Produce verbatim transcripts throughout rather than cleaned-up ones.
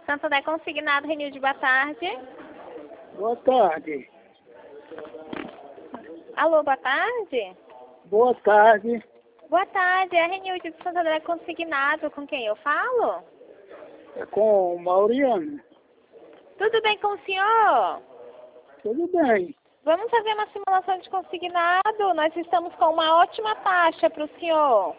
Santo André Consignado, Renilde, boa tarde. Boa tarde. Alô, boa tarde? Boa tarde. Boa tarde, é a Renilde de Santo André Consignado, com quem eu falo? É com o Mauriano. Tudo bem com o senhor? Tudo bem. Vamos fazer uma simulação de consignado, nós estamos com uma ótima taxa para o senhor.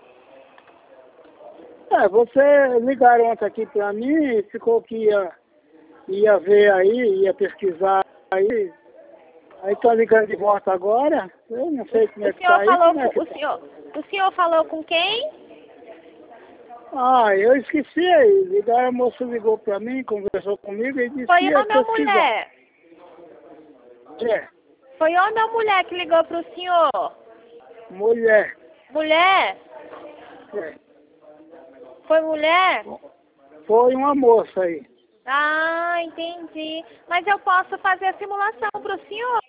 É, você ligaram ontem aqui para mim e ficou que ia, ia ver aí, ia pesquisar aí. Aí tá ligando de volta agora. Eu não sei como O é que senhor tá aí. falou Como é com que o tá? senhor, o senhor falou com quem? Ah, eu esqueci aí. Ligaram, a moça ligou para mim, conversou comigo e disse Foi que ia homem ou pesquisar. mulher? É, Foi homem ou mulher que ligou para o senhor? mulher. Mulher? É. Foi mulher? Foi uma moça aí. Ah, entendi. Mas eu posso fazer a simulação para o senhor?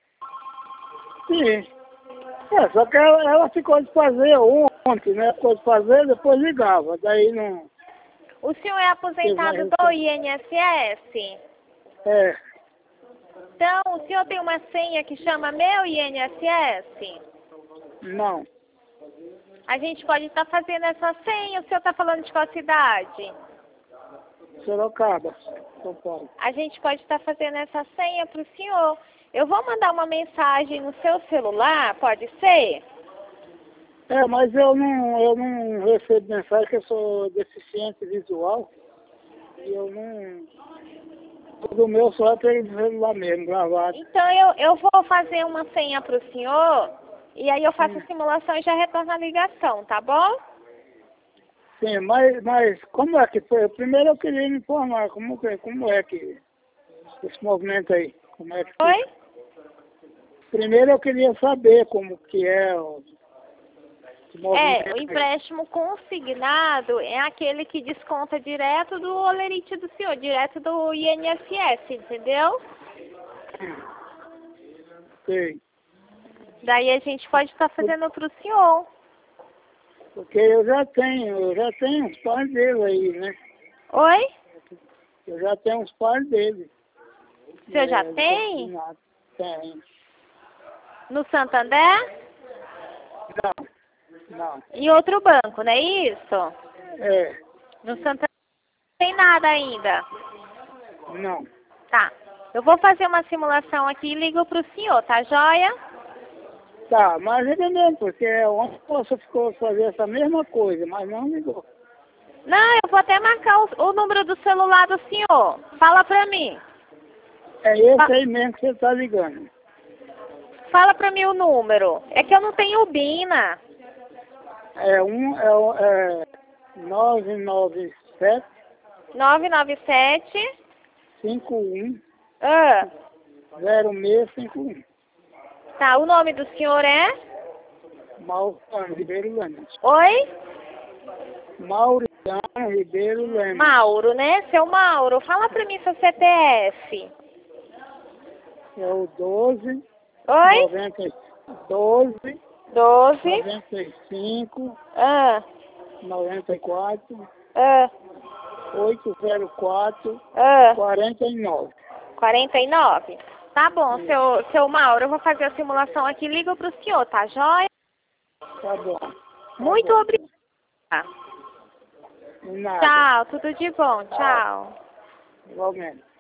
Sim. É, só que ela, ela ficou de fazer ontem, né? Ficou de fazer, depois ligava. Daí não... O senhor é aposentado Teve do uma- I N S S? É, Então, o senhor tem uma senha que chama Meu I N S S? não. A gente pode estar fazendo essa senha. O senhor está falando de qual cidade? Sorocaba, São Paulo. A gente pode estar fazendo essa senha para o senhor. Eu vou mandar uma mensagem no seu celular, pode ser? É, mas eu não, eu não recebo mensagem, que eu sou deficiente visual. E eu não... O meu só é pelo celular mesmo, gravado. Então, eu, eu vou fazer uma senha para o senhor, e aí eu faço Hum. a simulação e já retorno a ligação, tá bom? Sim, mas, mas como é que foi? Primeiro eu queria me informar, como, que- como é que... Esse movimento aí, como é que fica? Oi? Primeiro eu queria saber como que é o esse movimento É, o aí. empréstimo consignado é aquele que desconta direto do olerite do senhor, direto do I N S S, entendeu? Sei. Daí a gente pode estar fazendo para o senhor. Porque eu já tenho, eu já tenho uns pais dele aí, né? Oi? Eu já tenho uns pais dele. O senhor já É, tem? consignado. Tem. No Santander? Não, não. Em outro banco, não é isso? É, No Santander não tem nada ainda. não. Tá. Eu vou fazer uma simulação aqui e ligo para o senhor, tá joia? Tá, mas ele mesmo, porque ontem você ficou fazer essa mesma coisa, mas não ligou. Não, eu vou até marcar o, o número do celular do senhor. Fala pra mim. É esse aí mesmo que você tá ligando. Fala pra mim o número. É que eu não tenho Bina. É um, é, o- é nove nove sete, nove nove sete. cinco um, Ah, zero seis cinco um. tá, o nome do senhor é? Mauriano Ribeiro Lemos. Oi? Mauriano Ribeiro Lemos. Mauro, né? Seu Mauro, fala pra mim seu C P F. É o doze, Oi? noventa, doze, doze. noventa e cinco, Ah, noventa e quatro, ah, oitocentos e quatro, ah. quarenta e nove. quarenta e nove. Tá bom, seu, seu Mauro, eu vou fazer a simulação aqui e ligo pro senhor, tá joia? Tá bom. Tá Muito bom. obrigada. De nada. Tchau, tudo de bom, tchau. Igualmente.